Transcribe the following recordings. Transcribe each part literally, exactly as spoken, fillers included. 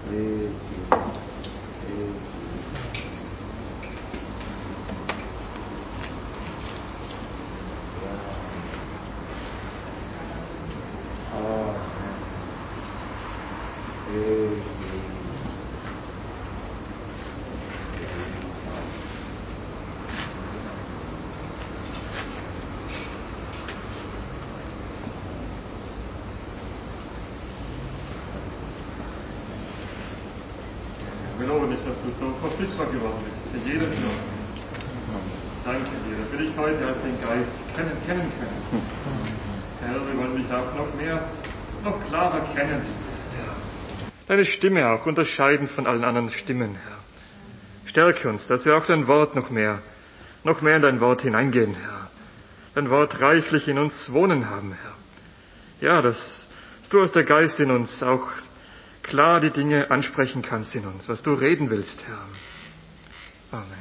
Wir loben dich, dass du so verfügbar geworden bist für jeden von uns. Danke dir, dass wir dich heute als den Geist kennen, kennen können. Herr, wir wollen dich auch noch mehr, noch klarer kennen. Deine Stimme auch unterscheiden von allen anderen Stimmen, Herr. Stärke uns, dass wir auch dein Wort noch mehr, noch mehr in dein Wort hineingehen, Herr. Dein Wort reichlich in uns wohnen haben, Herr. Ja, dass du als der Geist in uns auch klar die Dinge ansprechen kannst in uns, was du reden willst, Herr. Amen.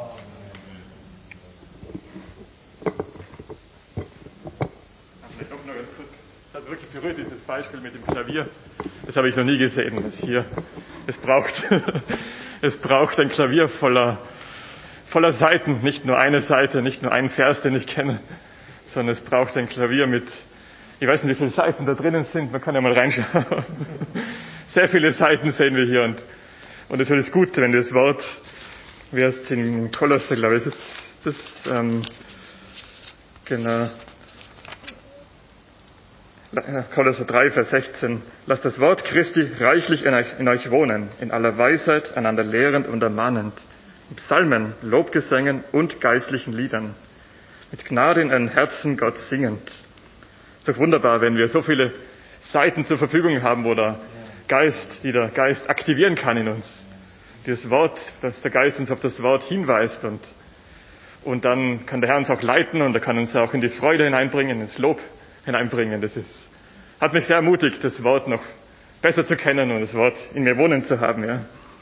Vielleicht noch ganz kurz. Das hat wirklich berührt, dieses Beispiel mit dem Klavier. Das habe ich noch nie gesehen. Das hier, es braucht, es braucht ein Klavier voller, voller Seiten. Nicht nur eine Seite, nicht nur einen Vers, den ich kenne, sondern es braucht ein Klavier mit, ich weiß nicht, wie viele Seiten da drinnen sind. Man kann ja mal reinschauen. Sehr viele Seiten sehen wir hier und, und es ist gut, wenn das Wort, wie heißt es in Kolosser, glaube ich, das, das, ähm, genau, Kolosser drei, Vers sechzehn, lasst das Wort Christi reichlich in euch, in euch wohnen, in aller Weisheit, einander lehrend und ermahnend, in Psalmen, Lobgesängen und geistlichen Liedern, mit Gnade in euren Herzen Gott singend. Ist doch wunderbar, wenn wir so viele Seiten zur Verfügung haben, wo der Geist, die der Geist aktivieren kann in uns. Dieses Wort, dass der Geist uns auf das Wort hinweist und, und dann kann der Herr uns auch leiten und er kann uns auch in die Freude hineinbringen, ins Lob hineinbringen. Das ist, hat mich sehr ermutigt, das Wort noch besser zu kennen und das Wort in mir wohnen zu haben, ja.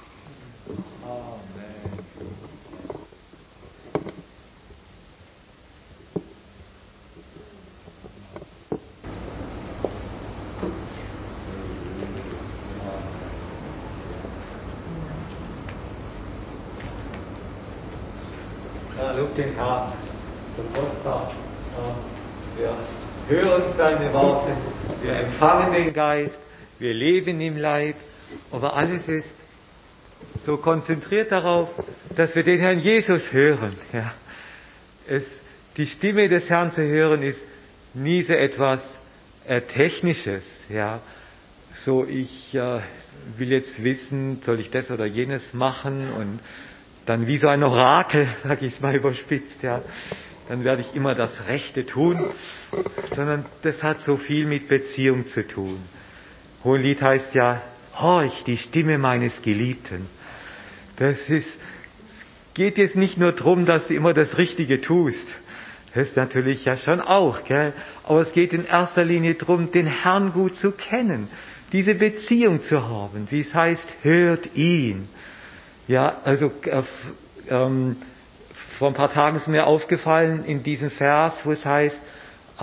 Ja, lob den Herrn, das Wort sagt, wir hören seine Worte, wir empfangen den Geist, wir leben im Leib, aber alles ist so konzentriert darauf, dass wir den Herrn Jesus hören. Ja. Es, die Stimme des Herrn zu hören ist nie so etwas äh, Technisches. Ja. So, ich äh, will jetzt wissen, soll ich das oder jenes machen und dann wie so ein Orakel, sage ich es mal überspitzt, ja, dann werde ich immer das Rechte tun, sondern das hat so viel mit Beziehung zu tun. Hohelied heißt ja, horch die Stimme meines Geliebten. Das ist, geht jetzt nicht nur darum, dass du immer das Richtige tust. Das ist natürlich ja schon auch, gell? Aber es geht in erster Linie darum, den Herrn gut zu kennen, diese Beziehung zu haben, wie es heißt, hört ihn. Ja, also äh, ähm, vor ein paar Tagen ist mir aufgefallen in diesem Vers, wo es heißt, äh,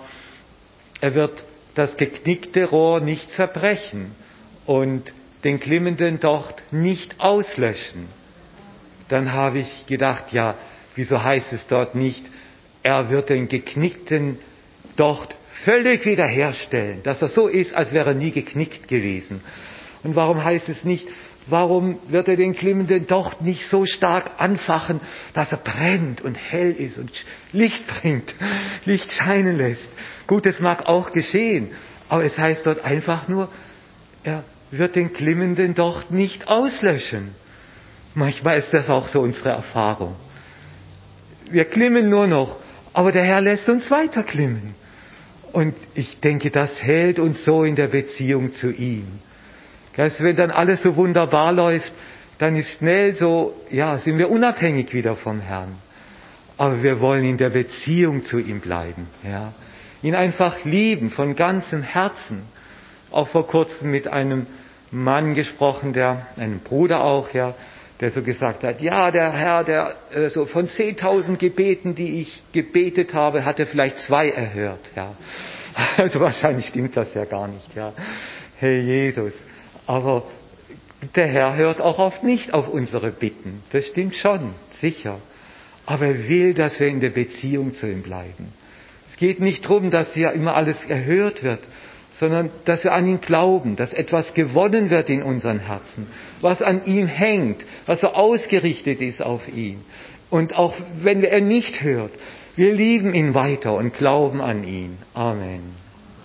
er wird das geknickte Rohr nicht zerbrechen und den glimmenden Docht nicht auslöschen. Dann habe ich gedacht, ja, wieso heißt es dort nicht, er wird den geknickten Docht völlig wiederherstellen, dass er so ist, als wäre er nie geknickt gewesen. Und warum heißt es nicht, warum wird er den glimmenden Docht nicht so stark anfachen, dass er brennt und hell ist und Licht bringt, Licht scheinen lässt? Gut, das mag auch geschehen, aber es heißt dort einfach nur, er wird den glimmenden Docht nicht auslöschen. Manchmal ist das auch so unsere Erfahrung. Wir glimmen nur noch, aber der Herr lässt uns weiter glimmen. Und ich denke, das hält uns so in der Beziehung zu ihm. Also wenn dann alles so wunderbar läuft, dann ist schnell so, ja, sind wir unabhängig wieder vom Herrn. Aber wir wollen in der Beziehung zu ihm bleiben, ja. Ihn einfach lieben, von ganzem Herzen. Auch vor kurzem mit einem Mann gesprochen, der, einem Bruder auch, ja, der so gesagt hat, ja, der Herr, der, äh, so von zehntausend Gebeten, die ich gebetet habe, hat er vielleicht zwei erhört, ja. Also wahrscheinlich stimmt das ja gar nicht, ja. Hey Jesus. Aber Der Herr hört auch oft nicht auf unsere Bitten. Das stimmt schon, sicher. Aber er will, dass wir in der Beziehung zu ihm bleiben. Es geht nicht darum, dass hier immer alles erhört wird, sondern dass wir an ihn glauben, dass etwas gewonnen wird in unseren Herzen, was an ihm hängt, was so ausgerichtet ist auf ihn. Und auch wenn er nicht hört, wir lieben ihn weiter und glauben an ihn. Amen.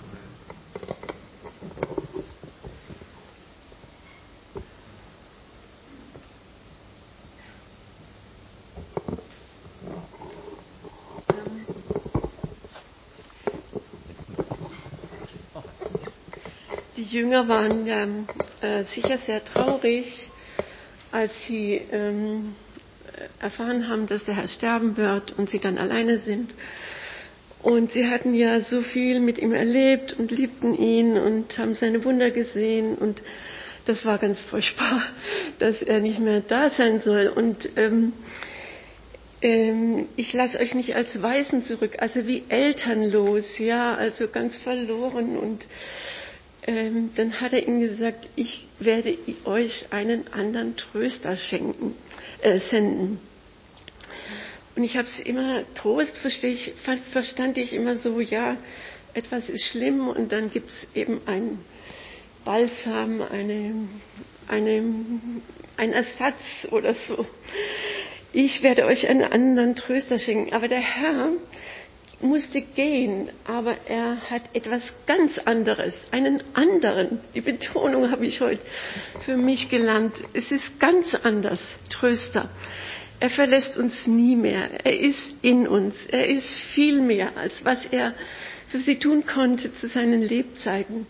Die Jünger waren ja äh, sicher sehr traurig, als sie ähm, erfahren haben, dass der Herr sterben wird und sie dann alleine sind. Und sie hatten ja so viel mit ihm erlebt und liebten ihn und haben seine Wunder gesehen. Und das war ganz furchtbar, dass er nicht mehr da sein soll. Und ähm, ähm, ich lasse euch nicht als Waisen zurück, also wie elternlos, ja, also ganz verloren. Und Ähm, dann hat er ihnen gesagt, ich werde euch einen anderen Tröster schenken, äh, senden. Und ich habe es immer, Trost verstehe ich, verstand ich immer so, ja, etwas ist schlimm und dann gibt es eben einen Balsam, eine, eine, einen Ersatz oder so. Ich werde euch einen anderen Tröster schenken. Aber der Herr musste gehen, aber er hat etwas ganz anderes, einen anderen. Die Betonung habe ich heute für mich gelernt. Es ist ganz anders, Tröster. Er verlässt uns nie mehr. Er ist in uns. Er ist viel mehr, als was er für sie tun konnte zu seinen Lebzeiten.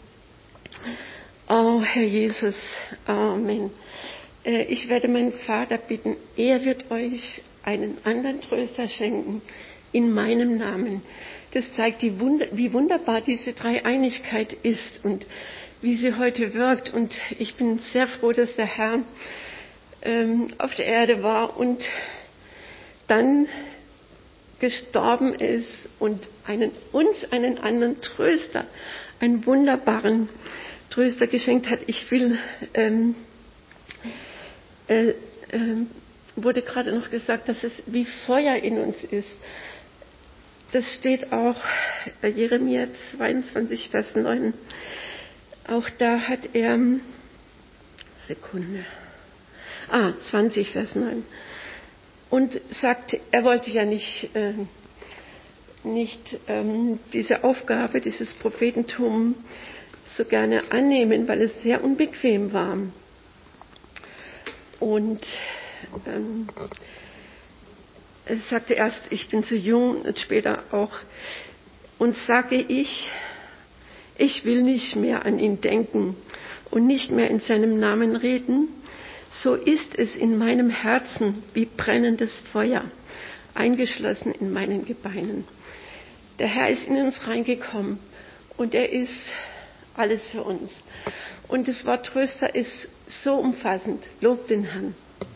Oh, Herr Jesus, Amen. Ich werde meinen Vater bitten, er wird euch einen anderen Tröster schenken, in meinem Namen. Das zeigt, die Wunder, wie wunderbar diese Dreieinigkeit ist und wie sie heute wirkt. Und ich bin sehr froh, dass der Herr ähm, auf der Erde war und dann gestorben ist und einen, uns einen anderen Tröster, einen wunderbaren Tröster geschenkt hat. Ich will, ähm, äh, äh, wurde gerade noch gesagt, dass es wie Feuer in uns ist. Das steht auch bei Jeremia zweiundzwanzig, Vers neun. Auch da hat er, Sekunde, ah, zwanzig, Vers neun. Und sagt, er wollte ja nicht, äh, nicht ähm, diese Aufgabe, dieses Prophetentum so gerne annehmen, weil es sehr unbequem war. Und ähm, er sagte erst, ich bin zu jung, und später auch, und sage ich, ich will nicht mehr an ihn denken und nicht mehr in seinem Namen reden, so ist es in meinem Herzen wie brennendes Feuer, eingeschlossen in meinen Gebeinen. Der Herr ist in uns reingekommen und er ist alles für uns. Und das Wort Tröster ist so umfassend. Lob den Herrn.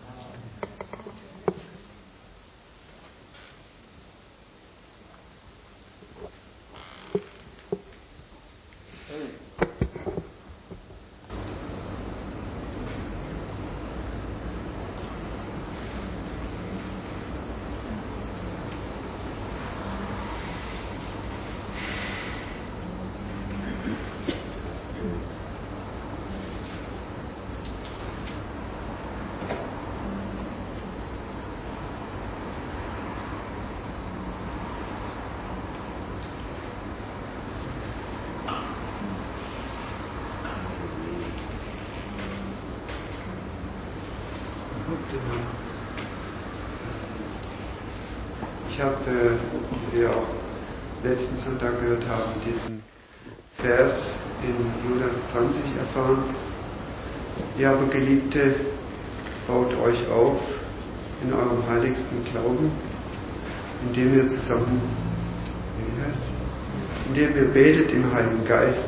Ich habe, äh, wie wir auch letzten Sonntag gehört haben, diesen Vers in Judas zwanzig erfahren. Ihr aber Geliebte, baut euch auf in eurem heiligsten Glauben, indem ihr zusammen, wie heißt, indem ihr betet im Heiligen Geist.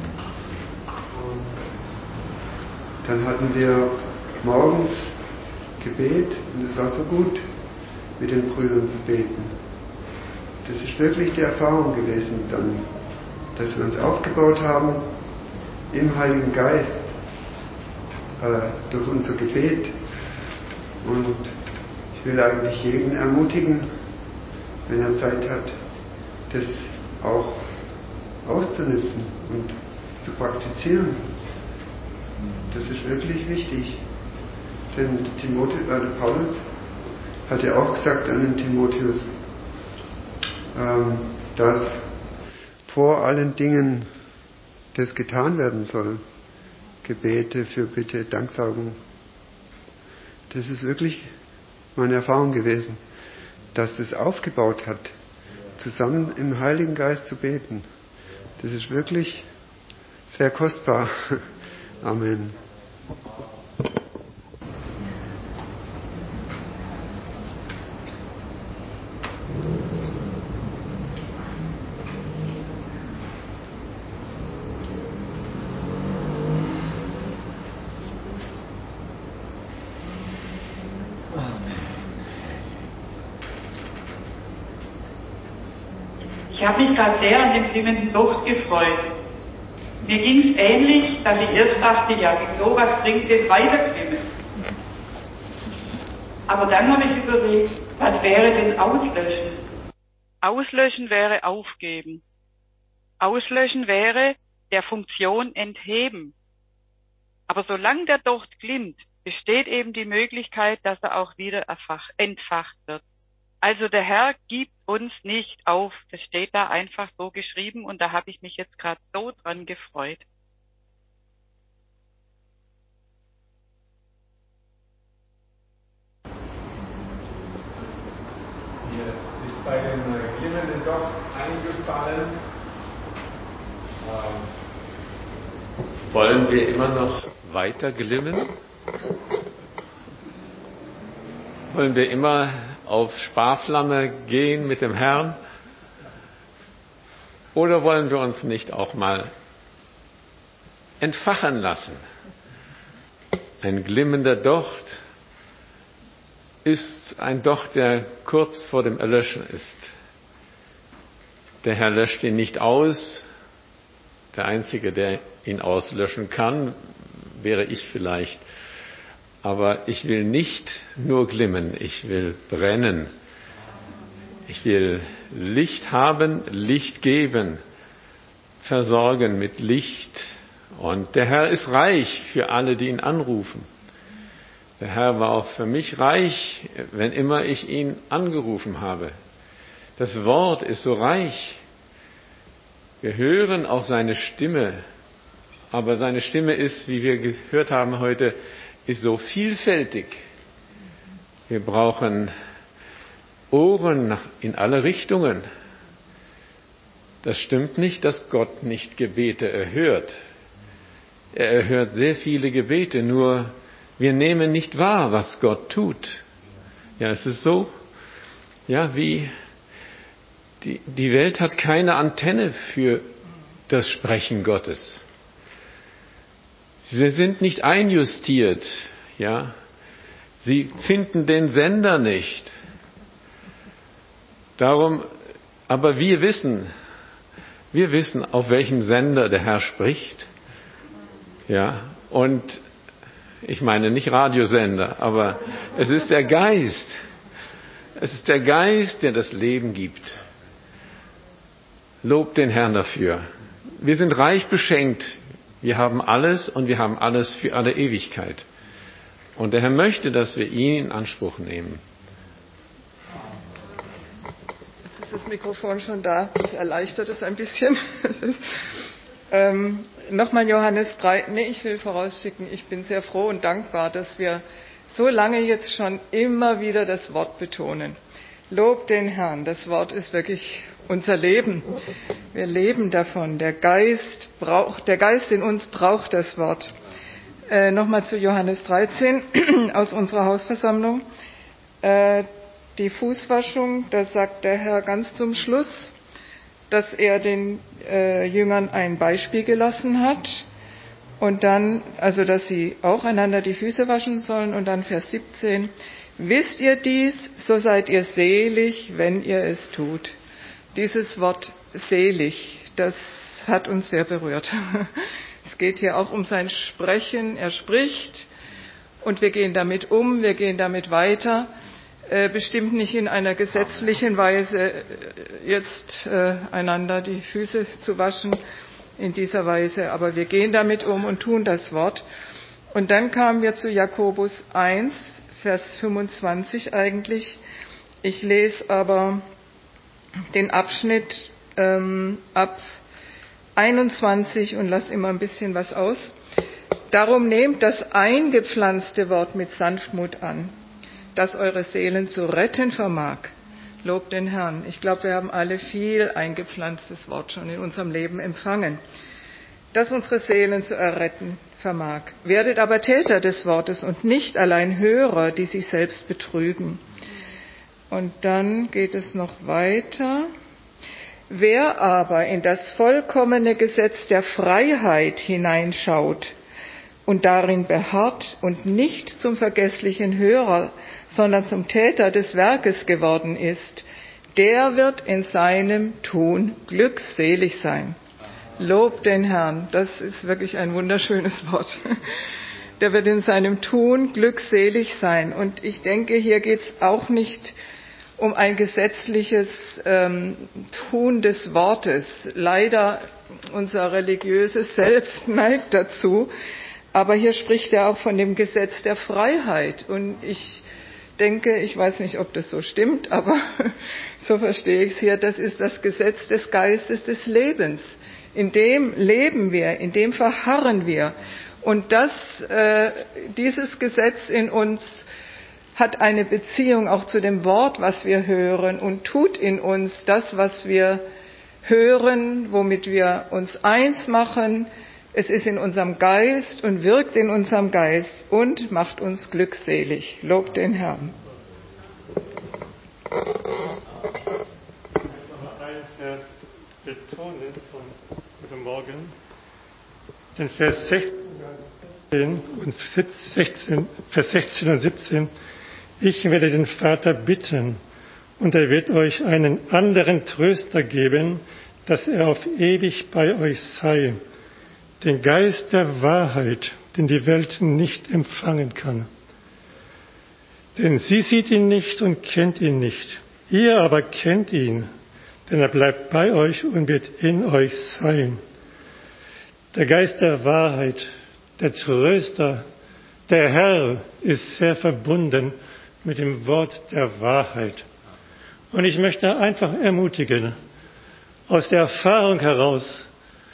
Dann hatten wir morgens Gebet und es war so gut, mit den Brüdern zu beten. Das ist wirklich die Erfahrung gewesen dann, dass wir uns aufgebaut haben im Heiligen Geist äh, durch unser Gebet. Und ich will eigentlich jeden ermutigen, wenn er Zeit hat, das auch auszunutzen und zu praktizieren. Das ist wirklich wichtig. Denn Timotheus, äh, Paulus hat ja auch gesagt an den Timotheus, ähm, dass vor allen Dingen das getan werden soll. Gebete, Fürbitte, Danksagung. Das ist wirklich meine Erfahrung gewesen, dass das aufgebaut hat, zusammen im Heiligen Geist zu beten. Das ist wirklich sehr kostbar. Amen. Ich habe mich gerade sehr an dem glimmenden Docht gefreut. Mir ging es ähnlich, dass ich erst dachte, ja, wieso, was bringt das weiterglimmen? Aber dann habe ich überlegt, was wäre denn auslöschen? Auslöschen wäre aufgeben. Auslöschen wäre der Funktion entheben. Aber solange der Docht glimmt, besteht eben die Möglichkeit, dass er auch wieder entfacht wird. Also der Herr gibt uns nicht auf. Das steht da einfach so geschrieben und da habe ich mich jetzt gerade so dran gefreut. Mir ist bei dem glimmenden Docht eingefallen, ähm, wollen wir immer noch weiter glimmen? Wollen wir immer auf Sparflamme gehen mit dem Herrn? Oder wollen wir uns nicht auch mal entfachen lassen? Ein glimmender Docht ist ein Docht, der kurz vor dem Erlöschen ist. Der Herr löscht ihn nicht aus. Der Einzige, der ihn auslöschen kann, wäre ich vielleicht. Aber ich will nicht nur glimmen, ich will brennen. Ich will Licht haben, Licht geben, versorgen mit Licht. Und der Herr ist reich für alle, die ihn anrufen. Der Herr war auch für mich reich, wenn immer ich ihn angerufen habe. Das Wort ist so reich. Wir hören auch seine Stimme, aber seine Stimme ist, wie wir gehört haben heute, ist so vielfältig. Wir brauchen Ohren in alle Richtungen. Das stimmt nicht, dass Gott nicht Gebete erhört. Er erhört sehr viele Gebete, nur wir nehmen nicht wahr, was Gott tut. Ja, es ist so, ja, wie die, die Welt hat keine Antenne für das Sprechen Gottes. Sie sind nicht einjustiert, ja. Sie finden den Sender nicht. Darum, aber wir wissen, wir wissen, auf welchem Sender der Herr spricht, ja. Und ich meine nicht Radiosender, aber es ist der Geist. Es ist der Geist, der das Leben gibt. Lobt den Herrn dafür. Wir sind reich beschenkt. Wir haben alles und wir haben alles für alle Ewigkeit. Und der Herr möchte, dass wir ihn in Anspruch nehmen. Jetzt ist das Mikrofon schon da. Das erleichtert es ein bisschen. ähm, Nochmal Johannes drei. Nee, ich will vorausschicken, ich bin sehr froh und dankbar, dass wir so lange jetzt schon immer wieder das Wort betonen. Lob den Herrn. Das Wort ist wirklich unser Leben. Wir leben davon. Der Geist braucht, der Geist in uns braucht das Wort. Äh, Nochmal zu Johannes dreizehn aus unserer Hausversammlung. Äh, die Fußwaschung, da sagt der Herr ganz zum Schluss, dass er den äh, Jüngern ein Beispiel gelassen hat. Und dann, also dass sie auch einander die Füße waschen sollen. Und dann Vers siebzehn. Wisst ihr dies, so seid ihr selig, wenn ihr es tut. Dieses Wort selig, das hat uns sehr berührt. Es geht hier auch um sein Sprechen. Er spricht und wir gehen damit um, wir gehen damit weiter. Äh, bestimmt nicht in einer gesetzlichen Weise, jetzt äh, einander die Füße zu waschen in dieser Weise, aber wir gehen damit um und tun das Wort. Und dann kamen wir zu Jakobus eins, Vers fünfundzwanzig eigentlich. Ich lese aber den Abschnitt ähm, ab einundzwanzig und lasse immer ein bisschen was aus. Darum nehmt das eingepflanzte Wort mit Sanftmut an, das eure Seelen zu retten vermag. Lobt den Herrn. Ich glaube, wir haben alle viel eingepflanztes Wort schon in unserem Leben empfangen, das unsere Seelen zu erretten vermag. Werdet aber Täter des Wortes und nicht allein Hörer, die sich selbst betrügen. Und dann geht es noch weiter. Wer aber in das vollkommene Gesetz der Freiheit hineinschaut und darin beharrt und nicht zum vergesslichen Hörer, sondern zum Täter des Werkes geworden ist, der wird in seinem Tun glückselig sein. Lobt den Herrn, das ist wirklich ein wunderschönes Wort. Der wird in seinem Tun glückselig sein. Und ich denke, hier geht es auch nicht um ein gesetzliches ähm, Tun des Wortes. Leider unser religiöses Selbst neigt dazu. Aber hier spricht er auch von dem Gesetz der Freiheit. Und ich denke, ich weiß nicht, ob das so stimmt, aber so verstehe ich es hier, das ist das Gesetz des Geistes des Lebens. In dem leben wir, in dem verharren wir. Und das, äh, dieses Gesetz in uns hat eine Beziehung auch zu dem Wort, was wir hören, und tut in uns das, was wir hören, womit wir uns eins machen. Es ist in unserem Geist und wirkt in unserem Geist und macht uns glückselig. Lobt den Herrn. Ein Vers betonen von heute Morgen, den Vers sechzehn und sechzehn, Vers sechzehn und siebzehn. Ich werde den Vater bitten, und er wird euch einen anderen Tröster geben, dass er auf ewig bei euch sei, den Geist der Wahrheit, den die Welt nicht empfangen kann. Denn sie sieht ihn nicht und kennt ihn nicht. Ihr aber kennt ihn, denn er bleibt bei euch und wird in euch sein. Der Geist der Wahrheit, der Tröster, der Herr ist sehr verbunden mit dem Wort der Wahrheit. Und ich möchte einfach ermutigen, aus der Erfahrung heraus,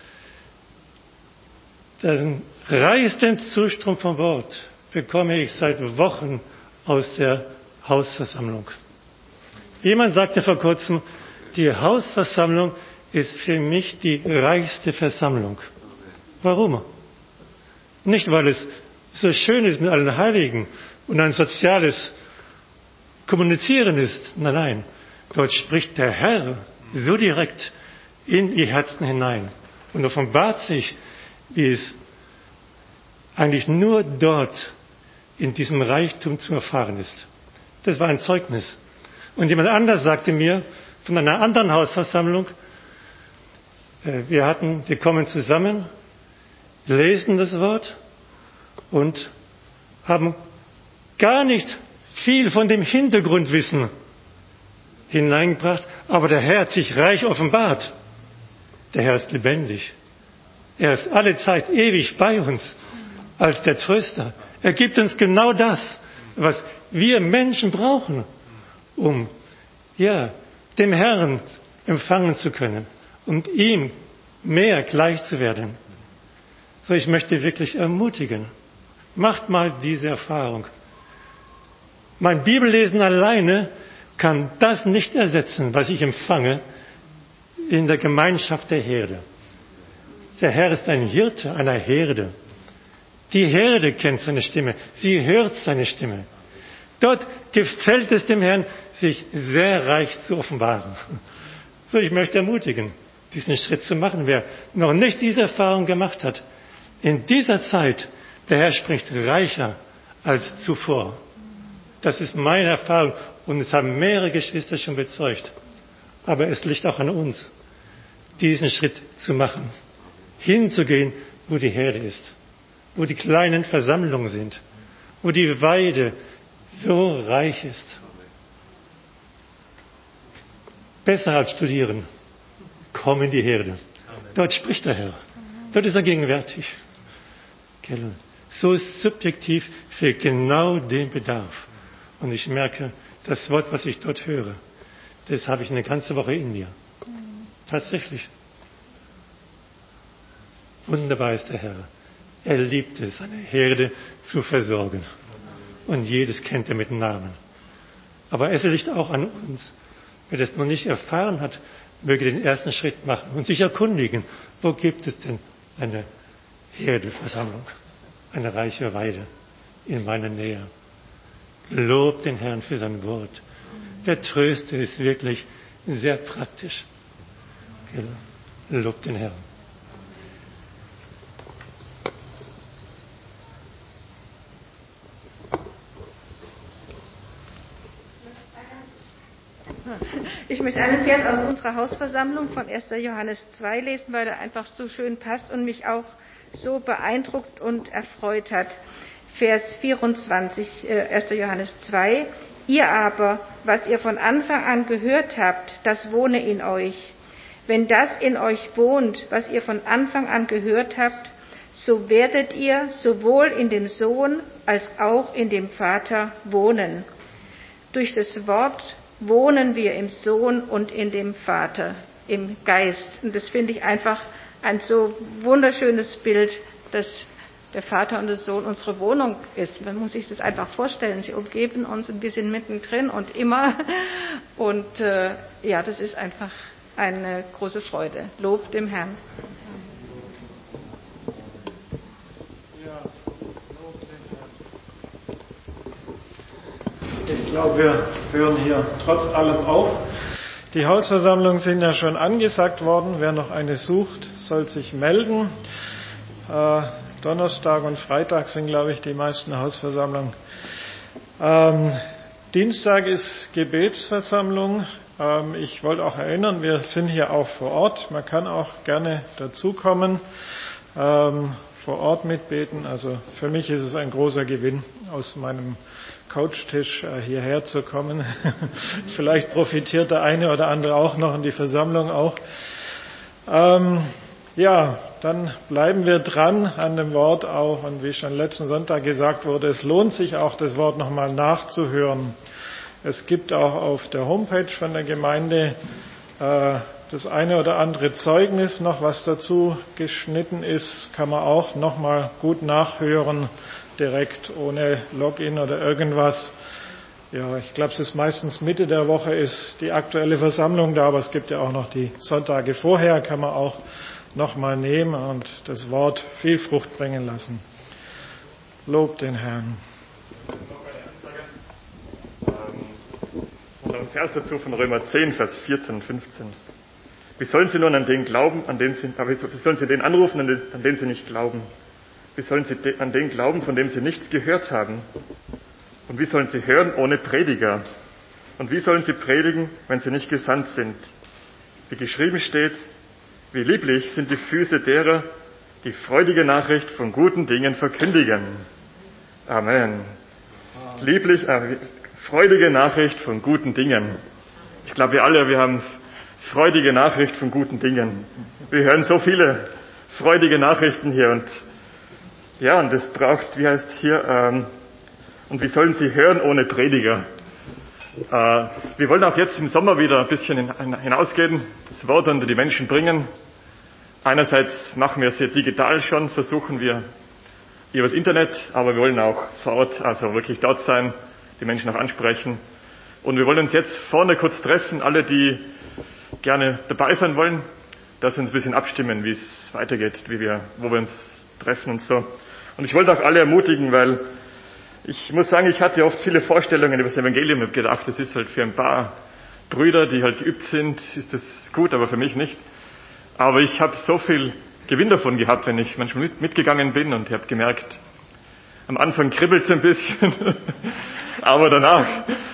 den reichsten Zustrom vom Wort bekomme ich seit Wochen aus der Hausversammlung. Jemand sagte vor kurzem, die Hausversammlung ist für mich die reichste Versammlung. Warum? Nicht, weil es so schön ist mit allen Heiligen und ein soziales Kommunizieren ist. Nein, nein. Dort spricht der Herr so direkt in ihr Herzen hinein und offenbart sich, wie es eigentlich nur dort in diesem Reichtum zu erfahren ist. Das war ein Zeugnis. Und jemand anders sagte mir von einer anderen Hausversammlung, wir hatten, wir kommen zusammen, lesen das Wort und haben gar nicht viel von dem Hintergrundwissen hineingebracht, aber der Herr hat sich reich offenbart. Der Herr ist lebendig. Er ist alle Zeit ewig bei uns als der Tröster. Er gibt uns genau das, was wir Menschen brauchen, um ja, dem Herrn empfangen zu können und ihm mehr gleich zu werden. So, ich möchte wirklich ermutigen, macht mal diese Erfahrung. Mein Bibellesen alleine kann das nicht ersetzen, was ich empfange in der Gemeinschaft der Herde. Der Herr ist ein Hirte einer Herde. Die Herde kennt seine Stimme, sie hört seine Stimme. Dort gefällt es dem Herrn, sich sehr reich zu offenbaren. So, ich möchte ermutigen, diesen Schritt zu machen. Wer noch nicht diese Erfahrung gemacht hat, in dieser Zeit, der Herr spricht reicher als zuvor. Das ist meine Erfahrung und es haben mehrere Geschwister schon bezeugt. Aber es liegt auch an uns, diesen Schritt zu machen, hinzugehen wo die Herde ist, wo die kleinen Versammlungen sind, wo die Weide so reich ist. Besser als studieren. Komm in die Herde. Dort spricht der Herr. Dort ist er gegenwärtig. So subjektiv für genau den Bedarf. Und ich merke, das Wort, was ich dort höre, das habe ich eine ganze Woche in mir. Tatsächlich. Wunderbar ist der Herr. Er liebt es, seine Herde zu versorgen. Und jedes kennt er mit Namen. Aber es liegt auch an uns. Wer das noch nicht erfahren hat, möge den ersten Schritt machen und sich erkundigen, wo gibt es denn eine Herdeversammlung, eine reiche Weide in meiner Nähe. Lob den Herrn für sein Wort. Der Tröster ist wirklich sehr praktisch. Lob den Herrn. Ich möchte einen Vers aus unserer Hausversammlung von erster Johannes zwei lesen, weil er einfach so schön passt und mich auch so beeindruckt und erfreut hat. Vers vierundzwanzig, erster Johannes zwei. Ihr aber, was ihr von Anfang an gehört habt, das wohne in euch. Wenn das in euch wohnt, was ihr von Anfang an gehört habt, so werdet ihr sowohl in dem Sohn als auch in dem Vater wohnen. Durch das Wort wohnen wir im Sohn und in dem Vater, im Geist. Und das finde ich einfach ein so wunderschönes Bild, dass der Vater und der Sohn unsere Wohnung ist. Man muss sich das einfach vorstellen. Sie umgeben uns und wir sind mittendrin und immer. Und äh, ja, das ist einfach eine große Freude. Lob dem Herrn. Ich glaube, wir hören hier trotz allem auf. Die Hausversammlungen sind ja schon angesagt worden. Wer noch eine sucht, soll sich melden. Äh, Donnerstag und Freitag sind, glaube ich, die meisten Hausversammlungen. Ähm, Dienstag ist Gebetsversammlung. Ähm, ich wollte auch erinnern, wir sind hier auch vor Ort. Man kann auch gerne dazukommen, ähm, vor Ort mitbeten. Also für mich ist es ein großer Gewinn, aus meinem Couchtisch hierher zu kommen. Vielleicht profitiert der eine oder andere auch noch und die Versammlung auch. Ähm, ja, dann bleiben wir dran an dem Wort auch. Und wie schon letzten Sonntag gesagt wurde, es lohnt sich auch, das Wort nochmal nachzuhören. Es gibt auch auf der Homepage von der Gemeinde äh, das eine oder andere Zeugnis noch, was dazu geschnitten ist, kann man auch nochmal gut nachhören, direkt ohne Login oder irgendwas. Ja, ich glaube, es ist meistens Mitte der Woche ist die aktuelle Versammlung da, aber es gibt ja auch noch die Sonntage vorher, kann man auch nochmal nehmen und das Wort viel Frucht bringen lassen. Lob den Herrn. Und ein Vers dazu von Römer zehn, Vers vierzehn und fünfzehn. Wie sollen sie nun an den glauben, an den sie, wie sollen sie den anrufen, an den, an den sie nicht glauben? Wie sollen sie an den glauben, von dem sie nichts gehört haben? Und wie sollen sie hören ohne Prediger? Und wie sollen sie predigen, wenn sie nicht gesandt sind? Wie geschrieben steht, wie lieblich sind die Füße derer, die freudige Nachricht von guten Dingen verkündigen. Amen. Lieblich, äh, freudige Nachricht von guten Dingen. Ich glaube, wir alle, wir haben freudige Nachricht von guten Dingen. Wir hören so viele freudige Nachrichten hier und ja, und das braucht, wie heißt es hier, ähm, und wie sollen sie hören ohne Prediger? Äh, wir wollen auch jetzt im Sommer wieder ein bisschen hinausgehen, das Wort unter die Menschen bringen. Einerseits machen wir es hier digital schon, versuchen wir über das Internet, aber wir wollen auch vor Ort, also wirklich dort sein, die Menschen auch ansprechen. Und wir wollen uns jetzt vorne kurz treffen, alle, die gerne dabei sein wollen, dass wir uns ein bisschen abstimmen, wie es weitergeht, wie wir, wo wir uns treffen und so. Und ich wollte auch alle ermutigen, weil ich muss sagen, ich hatte oft viele Vorstellungen über das Evangelium. Ich habe gedacht, das ist halt für ein paar Brüder, die halt geübt sind, ist das gut, aber für mich nicht. Aber ich habe so viel Gewinn davon gehabt, wenn ich manchmal mit, mitgegangen bin und ich habe gemerkt, am Anfang kribbelt es ein bisschen, aber danach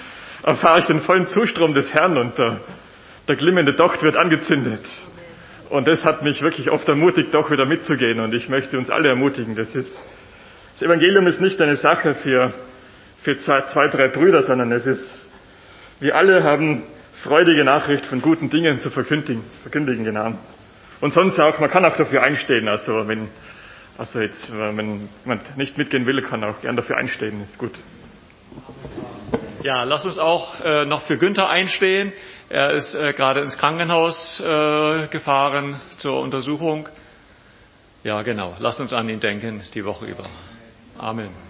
erfahre ich den vollen Zustrom des Herrn und der, der glimmende Docht wird angezündet. Und das hat mich wirklich oft ermutigt, doch wieder mitzugehen. Und ich möchte uns alle ermutigen. Das ist, das Evangelium ist nicht eine Sache für, für zwei, zwei, drei Brüder, sondern es ist, wir alle haben freudige Nachricht von guten Dingen zu verkündigen, zu verkündigen, genau. Und sonst auch, man kann auch dafür einstehen. Also wenn, also jetzt, wenn jemand nicht mitgehen will, kann auch gern dafür einstehen. Ist gut. Ja, lass uns auch äh, noch für Günther einstehen. Er ist äh, gerade ins Krankenhaus äh, gefahren zur Untersuchung. Ja, genau. Lasst uns an ihn denken die Woche über. Amen.